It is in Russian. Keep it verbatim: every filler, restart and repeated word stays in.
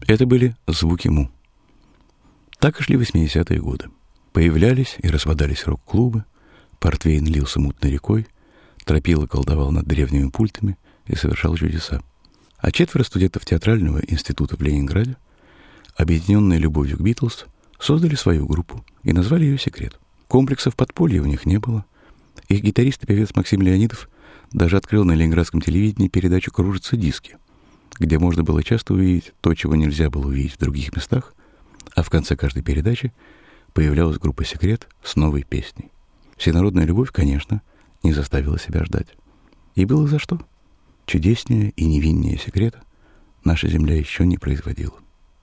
Это были звуки Му. Так и шли восьмидесятые годы. Появлялись и распадались рок-клубы, портвейн лился мутной рекой, Тропила колдовал над древними пультами и совершал чудеса. А четверо студентов театрального института в Ленинграде, объединенные любовью к Битлз, создали свою группу и назвали ее «Секрет». Комплексов подполья у них не было. Их гитарист и певец Максим Леонидов даже открыл на ленинградском телевидении передачу «Кружатся диски», где можно было часто увидеть то, чего нельзя было увидеть в других местах, а в конце каждой передачи появлялась группа «Секрет» с новой песней. Всенародная любовь, конечно, не заставила себя ждать. И было за что. Чудеснее и невиннее «Секрета» наша земля еще не производила.